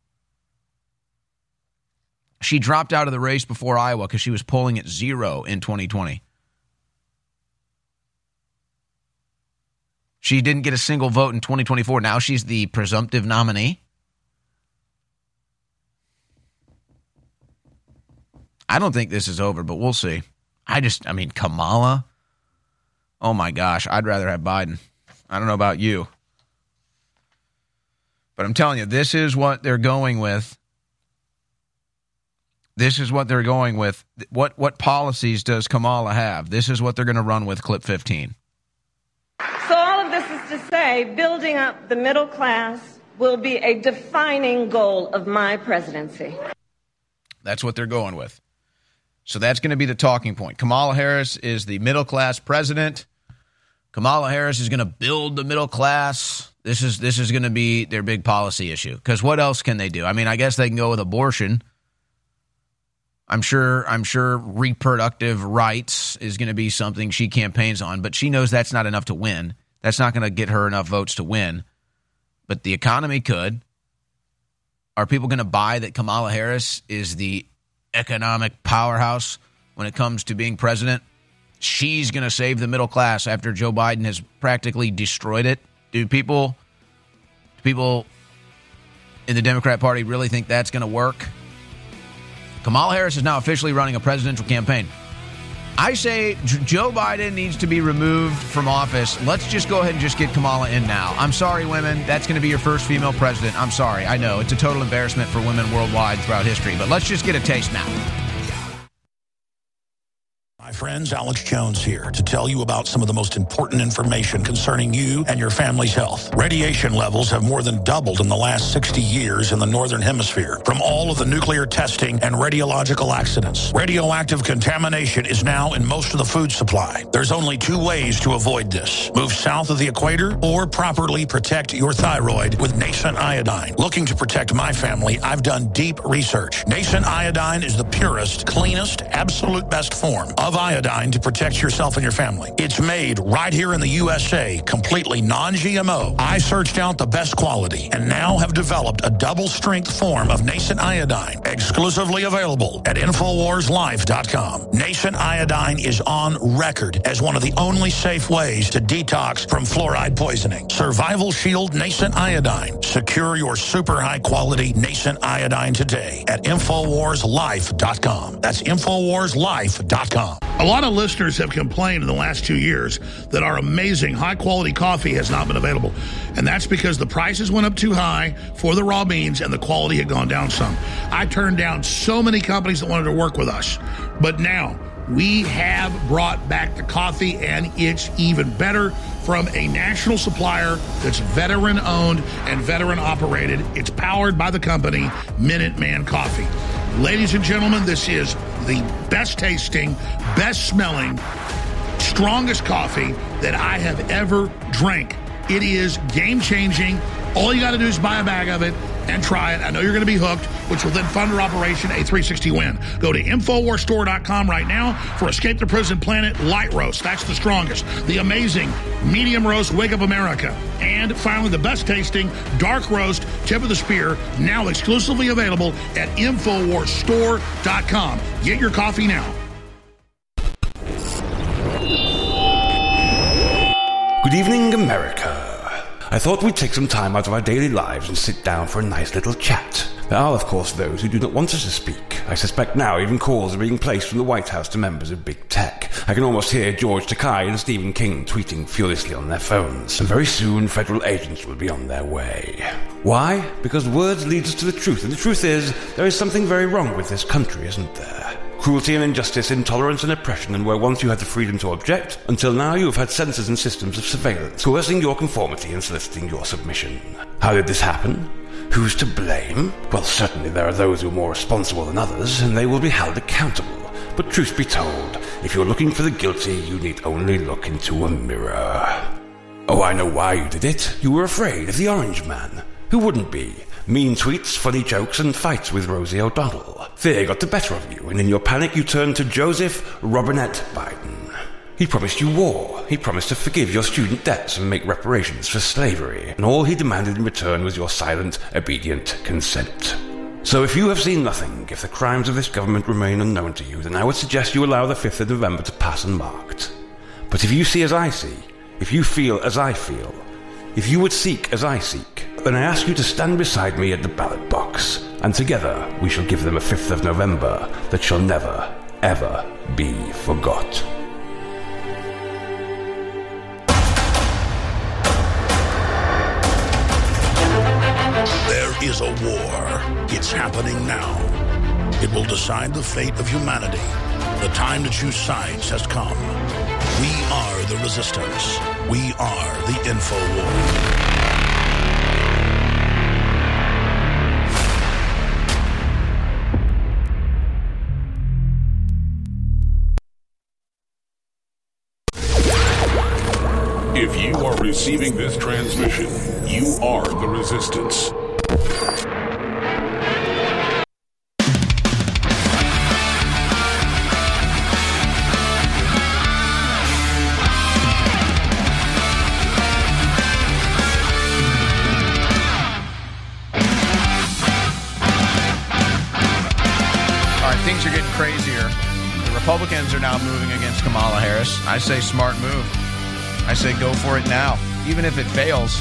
Speaker 1: She dropped out of the race before Iowa because she was polling at zero in twenty twenty. She didn't get a single vote in twenty twenty-four. Now she's the presumptive nominee. I don't think this is over, but we'll see. I just, I mean, Kamala. Oh my gosh, I'd rather have Biden. I don't know about you. But I'm telling you, this is what they're going with. This is what they're going with. What what policies does Kamala have? This is what they're going to run with, clip fifteen.
Speaker 15: So all of this is to say, building up the middle class will be a defining goal of my presidency.
Speaker 1: That's what they're going with. So that's going to be the talking point. Kamala Harris is the middle class president. Kamala Harris is going to build the middle class. This is this is going to be their big policy issue. Because what else can they do? I mean, I guess they can go with abortion. I'm sure I'm sure reproductive rights is going to be something she campaigns on, but she knows that's not enough to win. That's not going to get her enough votes to win. But the economy could. Are people going to buy that Kamala Harris is the economic powerhouse when it comes to being president? She's going to save the middle class after Joe Biden has practically destroyed it. Do people, do people in the Democrat Party really think that's going to work? Kamala Harris is now officially running a presidential campaign. I say J- Joe Biden needs to be removed from office. Let's just go ahead and just get Kamala in now. I'm sorry, women. That's going to be your first female president. I'm sorry. I know it's a total embarrassment for women worldwide throughout history, but let's just get a taste now.
Speaker 16: My friends, Alex Jones here to tell you about some of the most important information concerning you and your family's health. Radiation levels have more than doubled in the last sixty years in the Northern Hemisphere from all of the nuclear testing and radiological accidents. Radioactive contamination is now in most of the food supply. There's only two ways to avoid this. Move south of the equator or properly protect your thyroid with Nascent Iodine. Looking to protect my family, I've done deep research. Nascent Iodine is the purest, cleanest, absolute best form of iodine to protect yourself and your family. It's made right here in the U S A, completely non-G M O. I searched out the best quality and now have developed a double-strength form of Nascent Iodine, exclusively available at Infowars Life dot com. Nascent Iodine is on record as one of the only safe ways to detox from fluoride poisoning. Survival Shield Nascent Iodine. Secure your super high-quality Nascent Iodine today at Infowars Life dot com. That's Infowars Life dot com.
Speaker 2: A lot of listeners have complained in the last two years that our amazing high-quality coffee has not been available. And that's because the prices went up too high for the raw beans and the quality had gone down some. I turned down so many companies that wanted to work with us. But now we have brought back the coffee, and it's even better from a national supplier that's veteran-owned and veteran-operated. It's powered by the company Minuteman Coffee. Ladies and gentlemen, this is the best tasting, best smelling, strongest coffee that I have ever drank. It is game changing. All you got to do is buy a bag of it and try it. I know you're going to be hooked, which will then fund our Operation A three sixty Win. Go to Infowars Store dot com right now for Escape the Prison Planet Light Roast. That's the strongest. The amazing Medium Roast Wake Up America. And finally, the best tasting Dark Roast Tip of the Spear, now exclusively available at Infowars Store dot com. Get your coffee now.
Speaker 17: Good evening, America. I thought we'd take some time out of our daily lives and sit down for a nice little chat. There are, of course, those who do not want us to speak. I suspect now even calls are being placed from the White House to members of big tech. I can almost hear George Takei and Stephen King tweeting furiously on their phones. And very soon, federal agents will be on their way. Why? Because words lead us to the truth. And the truth is, there is something very wrong with this country, isn't there? Cruelty and injustice, intolerance and oppression, and where once you had the freedom to object, until now you have had censors and systems of surveillance, coercing your conformity and soliciting your submission. How did this happen? Who's to blame? Well, certainly there are those who are more responsible than others, and they will be held accountable. But truth be told, if you're looking for the guilty, you need only look into a mirror. Oh, I know why you did it. You were afraid of the Orange Man. Who wouldn't be? Mean tweets, funny jokes, and fights with Rosie O'Donnell. Fear got the better of you, and in your panic you turned to Joseph Robinette Biden. He promised you war. He promised to forgive your student debts and make reparations for slavery. And all he demanded in return was your silent, obedient consent. So if you have seen nothing, if the crimes of this government remain unknown to you, then I would suggest you allow the fifth of November to pass unmarked. But if you see as I see, if you feel as I feel, if you would seek as I seek, then I ask you to stand beside me at the ballot box, and together we shall give them a fifth of November that shall never, ever be forgot.
Speaker 16: There is a war. It's happening now. It will decide the fate of humanity. The time to choose sides has come. We are the resistance. We are the InfoWar.
Speaker 12: If you are receiving this transmission, you are the resistance.
Speaker 1: All right, things are getting crazier. The Republicans are now moving against Kamala Harris. I say smart move. I say go for it now, even if it fails.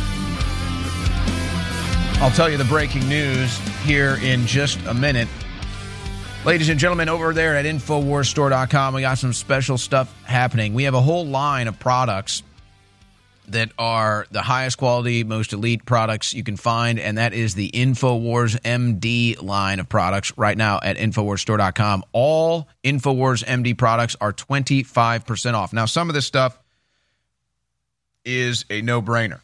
Speaker 1: I'll tell you the breaking news here in just a minute. Ladies and gentlemen, over there at Infowars Store dot com, we got some special stuff happening. We have a whole line of products that are the highest quality, most elite products you can find, and that is the InfoWars M D line of products right now at Infowars Store dot com. All InfoWars M D products are twenty-five percent off. Now, some of this stuff is a no-brainer.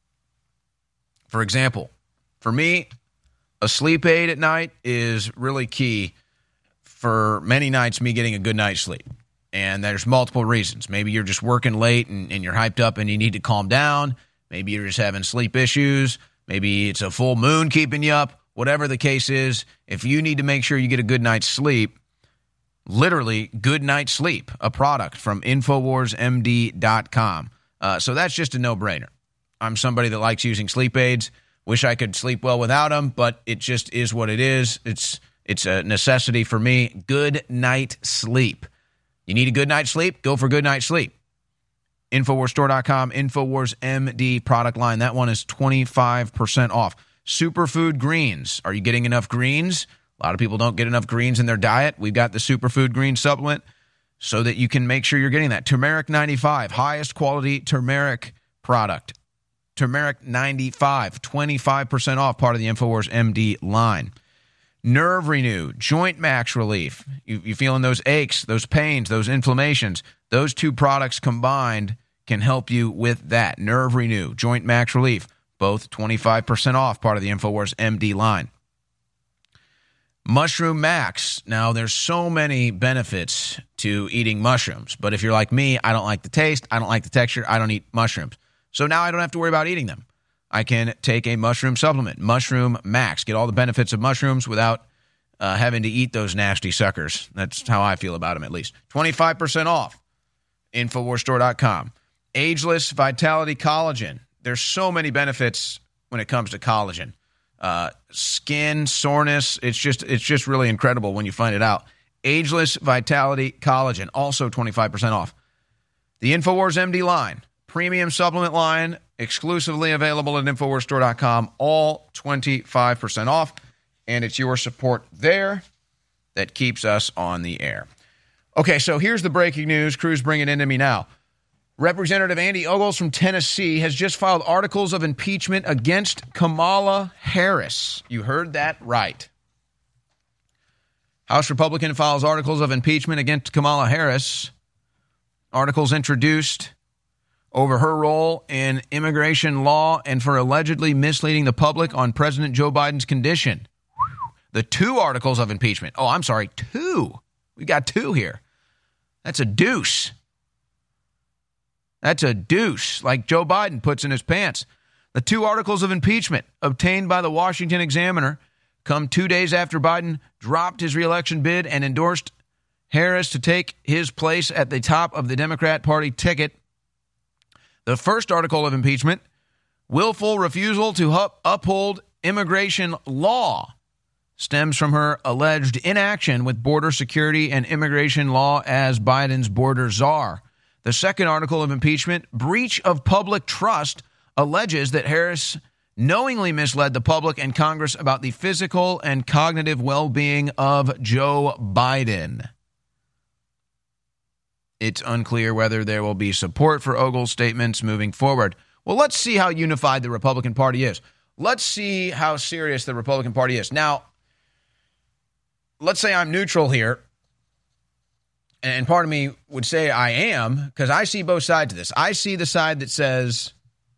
Speaker 1: For example, for me, a sleep aid at night is really key for many nights me getting a good night's sleep. And there's multiple reasons. Maybe you're just working late and, and you're hyped up and you need to calm down. Maybe you're just having sleep issues. Maybe it's a full moon keeping you up. Whatever the case is, if you need to make sure you get a good night's sleep, literally good night's sleep, a product from Infowars M D dot com. Uh, so that's just a no-brainer. I'm somebody that likes using sleep aids. Wish I could sleep well without them, but it just is what it is. It's it's a necessity for me. Good night sleep. You need a good night's sleep? Go for good night's sleep. Infowars Store dot com, Infowars M D product line. That one is twenty-five percent off. Superfood Greens. Are you getting enough greens? A lot of people don't get enough greens in their diet. We've got the Superfood Green supplement so that you can make sure you're getting that. Turmeric ninety-five, highest quality turmeric product. Turmeric ninety-five, twenty-five percent off, part of the Infowars M D line. Nerve Renew, Joint Max Relief. You, you feeling those aches, those pains, those inflammations? Those two products combined can help you with that. Nerve Renew, Joint Max Relief, both twenty-five percent off, part of the Infowars M D line. Mushroom Max. Now, there's so many benefits to eating mushrooms, but if you're like me, I don't like the taste, I don't like the texture, I don't eat mushrooms. So now I don't have to worry about eating them. I can take a mushroom supplement, Mushroom Max, get all the benefits of mushrooms without uh, having to eat those nasty suckers. That's how I feel about them, at least. twenty-five percent off, Infowars Store dot com. Ageless Vitality Collagen. There's so many benefits when it comes to collagen. Uh, skin, soreness, it's just it's just really incredible when you find it out. Ageless Vitality Collagen, also twenty-five percent off. The Infowars M D line. premium supplement line, exclusively available at infowars store dot com, all twenty-five percent off. And it's your support there that keeps us on the air. Okay, so here's the breaking news. Crew's bringing it into me now. Representative Andy Ogles from Tennessee has just filed articles of impeachment against Kamala Harris. You heard that right. House Republican files articles of impeachment against Kamala Harris. Articles introduced over her role in immigration law and for allegedly misleading the public on President Joe Biden's condition. The two articles of impeachment. Oh, I'm sorry, two. We got two here. That's a deuce. That's a deuce, like Joe Biden puts in his pants. The two articles of impeachment obtained by the Washington Examiner come two days after Biden dropped his reelection bid and endorsed Harris to take his place at the top of the Democrat Party ticket. The first article of impeachment, willful refusal to up- uphold immigration law, stems from her alleged inaction with border security and immigration law as Biden's border czar. The second article of impeachment, breach of public trust, alleges that Harris knowingly misled the public and Congress about the physical and cognitive well-being of Joe Biden. It's unclear whether there will be support for Ogle's statements moving forward. Well, let's see how unified the Republican Party is. Let's see how serious the Republican Party is. Now, let's say I'm neutral here, and part of me would say I am, because I see both sides of this. I see the side that says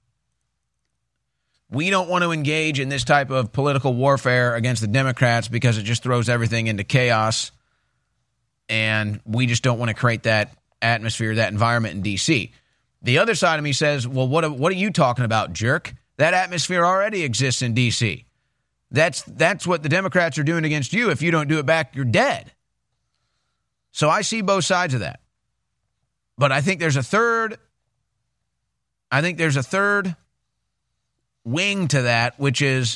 Speaker 1: we don't want to engage in this type of political warfare against the Democrats because it just throws everything into chaos, and we just don't want to create that atmosphere, that environment in D C. The other side of me says, well, what, what are you talking about, jerk? That atmosphere already exists in D C. That's that's what the Democrats are doing against you. If you don't do it back, you're dead. So I see both sides of that. But I think there's a third, I think there's a third wing to that, which is,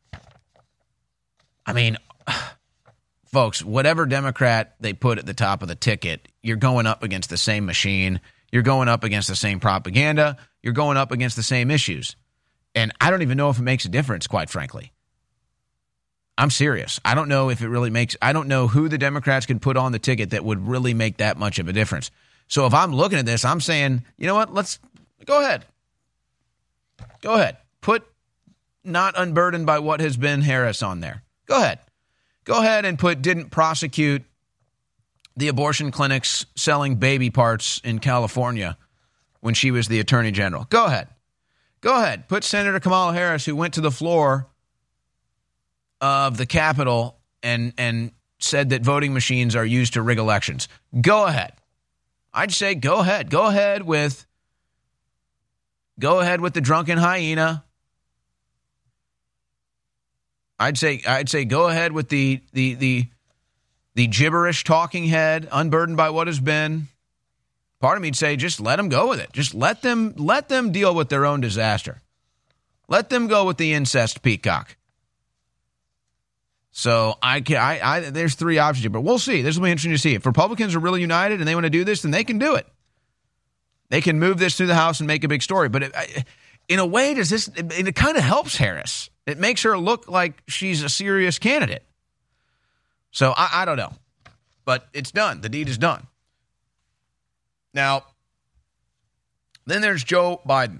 Speaker 1: I mean, folks, whatever Democrat they put at the top of the ticket, you're going up against the same machine. You're going up against the same propaganda. You're going up against the same issues. And I don't even know if it makes a difference, quite frankly. I'm serious. I don't know if it really makes, I don't know who the Democrats can put on the ticket that would really make that much of a difference. So if I'm looking at this, I'm saying, you know what, let's go ahead. Go ahead. Put not unburdened by what has been Harris on there. Go ahead. Go ahead and put didn't prosecute the abortion clinics selling baby parts in California when she was the attorney general. Go ahead. Go ahead. Put Senator Kamala Harris, who went to the floor of the Capitol and and said that voting machines are used to rig elections. Go ahead. I'd say go ahead. Go ahead with go ahead with the drunken hyena. I'd say I'd say go ahead with the the the the gibberish talking head, unburdened by what has been. Part of me'd say just let them go with it. Just let them let them deal with their own disaster. Let them go with the incest peacock. So I, can, I, I, there's three options here, but we'll see. This will be interesting to see. If Republicans are really united and they want to do this, then they can do it. They can move this through the House and make a big story. But it, in a way, does this? It, it kind of helps Harris. It makes her look like she's a serious candidate. So I, I don't know, but it's done. The deed is done. Now, then there's Joe Biden.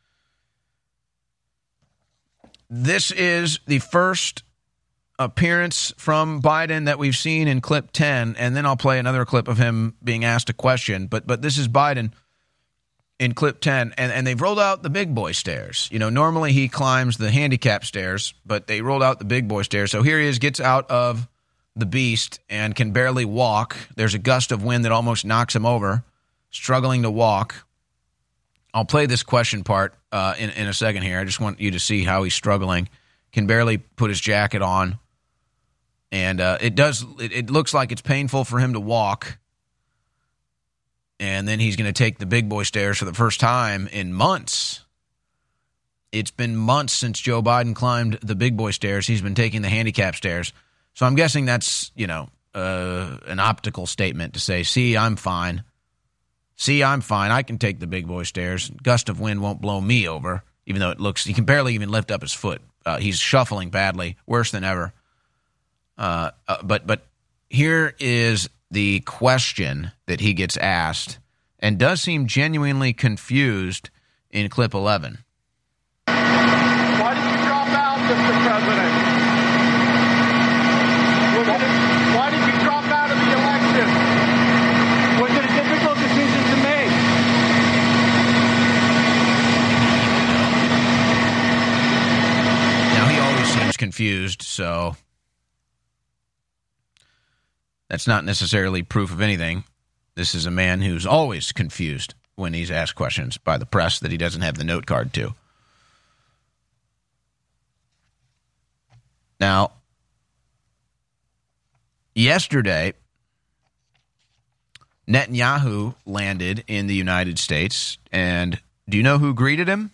Speaker 1: This is the first appearance from Biden that we've seen in clip ten, and then I'll play another clip of him being asked a question. But but this is Biden in clip ten, and, and they've rolled out the big boy stairs. You know, normally he climbs the handicap stairs, but they rolled out the big boy stairs. So here he is, gets out of the beast and can barely walk. There's a gust of wind that almost knocks him over, struggling to walk. I'll play this question part uh, in, in a second here. I just want you to see how he's struggling. Can barely put his jacket on. And uh, it does. It, it looks like it's painful for him to walk. And then he's going to take the big boy stairs for the first time in months. It's been months since Joe Biden climbed the big boy stairs. He's been taking the handicap stairs. So I'm guessing that's, you know, uh, an optical statement to say, see, I'm fine. See, I'm fine. I can take the big boy stairs. Gust of wind won't blow me over, even though it looks, he can barely even lift up his foot. Uh, he's shuffling badly, worse than ever. Uh, uh, but but here is the question that he gets asked and does seem genuinely confused in clip eleven.
Speaker 18: Why did you drop out, Mister President? Was it, why did you drop out of the election? Was it a difficult decision to make?
Speaker 1: Now, he always seems confused, so that's not necessarily proof of anything. This is a man who's always confused when he's asked questions by the press that he doesn't have the note card to. Now, yesterday, Netanyahu landed in the United States, and do you know who greeted him?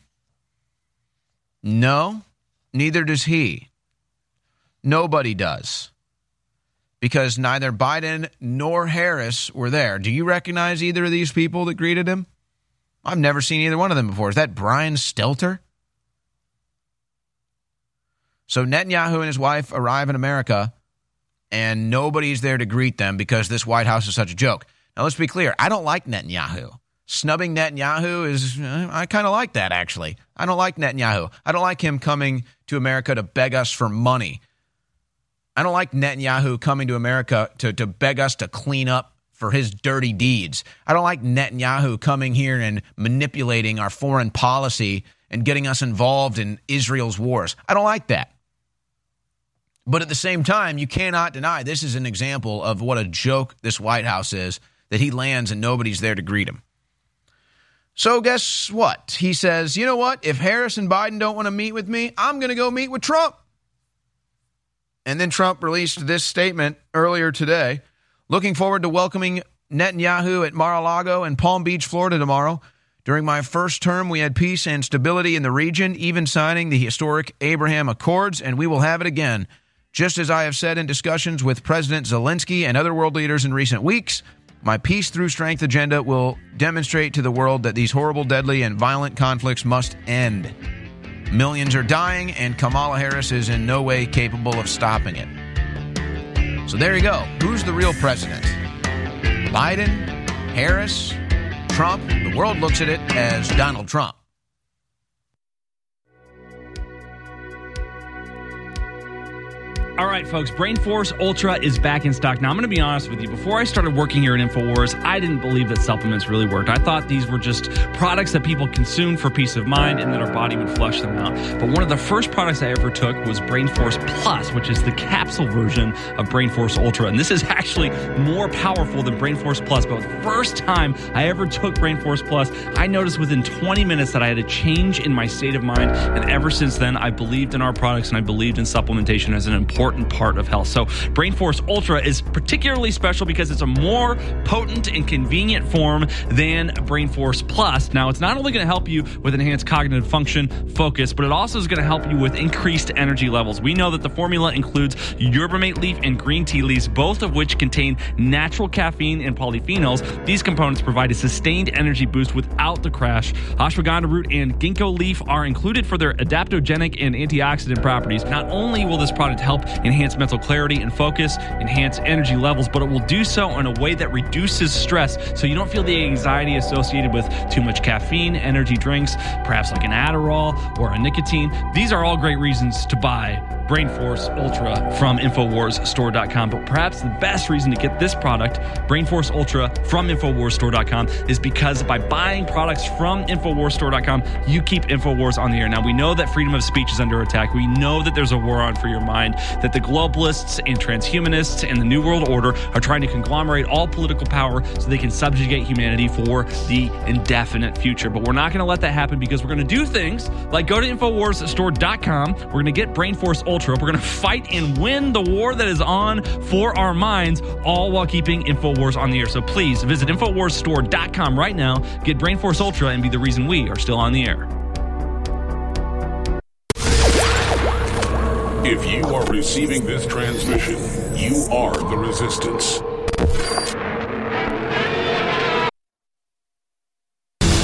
Speaker 1: No, neither does he. Nobody does. Because neither Biden nor Harris were there. Do you recognize either of these people that greeted him? I've never seen either one of them before. Is that Brian Stelter? So Netanyahu and his wife arrive in America, and nobody's there to greet them because this White House is such a joke. Now, let's be clear. I don't like Netanyahu. Snubbing Netanyahu is, I kind of like that, actually. I don't like Netanyahu. I don't like him coming to America to beg us for money. I don't like Netanyahu coming to America to, to beg us to clean up for his dirty deeds. I don't like Netanyahu coming here and manipulating our foreign policy and getting us involved in Israel's wars. I don't like that. But at the same time, you cannot deny this is an example of what a joke this White House is, that he lands and nobody's there to greet him. So guess what? He says, you know what? If Harris and Biden don't want to meet with me, I'm going to go meet with Trump. And then Trump released this statement earlier today. Looking forward to welcoming Netanyahu at Mar-a-Lago and Palm Beach, Florida tomorrow. During my first term, we had peace and stability in the region, even signing the historic Abraham Accords, and we will have it again. Just as I have said in discussions with President Zelensky and other world leaders in recent weeks, my peace through strength agenda will demonstrate to the world that these horrible, deadly, and violent conflicts must end. Millions are dying, and Kamala Harris is in no way capable of stopping it. So there you go. Who's the real president? Biden? Harris? Trump? The world looks at it as Donald Trump.
Speaker 19: All right, folks, Brain Force Ultra is back in stock. Now, I'm going to be honest with you. Before I started working here at InfoWars, I didn't believe that supplements really worked. I thought these were just products that people consume for peace of mind and that our body would flush them out. But one of the first products I ever took was Brain Force Plus, which is the capsule version of Brain Force Ultra. And this is actually more powerful than Brain Force Plus. But the first time I ever took Brain Force Plus, I noticed within twenty minutes that I had a change in my state of mind. And ever since then, I believed in our products and I believed in supplementation as an important part of health. So Brain Force Ultra is particularly special because it's a more potent and convenient form than Brain Force Plus. Now, it's not only going to help you with enhanced cognitive function, focus, but it also is going to help you with increased energy levels. We know that the formula includes yerba mate leaf and green tea leaves, both of which contain natural caffeine and polyphenols. These components provide a sustained energy boost without the crash. Ashwagandha root and ginkgo leaf are included for their adaptogenic and antioxidant properties. Not only will this product help enhance mental clarity and focus, enhance energy levels, but it will do so in a way that reduces stress so you don't feel the anxiety associated with too much caffeine, energy drinks, perhaps like an Adderall or a nicotine. These are all great reasons to buy Brain Force Ultra from Infowars Store dot com. But perhaps the best reason to get this product, Brain Force Ultra from Infowars Store dot com, is because by buying products from Infowars Store dot com, you keep Infowars on the air. Now, we know that freedom of speech is under attack. We know that there's a war on for your mind, that the globalists and transhumanists and the New World Order are trying to conglomerate all political power so they can subjugate humanity for the indefinite future. But we're not going to let that happen because we're going to do things like go to Infowars Store dot com. We're going to get Brain Force Ultra. We're going to fight and win the war that is on for our minds, all while keeping InfoWars on the air. So please visit Infowars Store dot com right now, get Brain Force Ultra, and be the reason we are still on the air.
Speaker 12: If you are receiving this transmission, you are the resistance.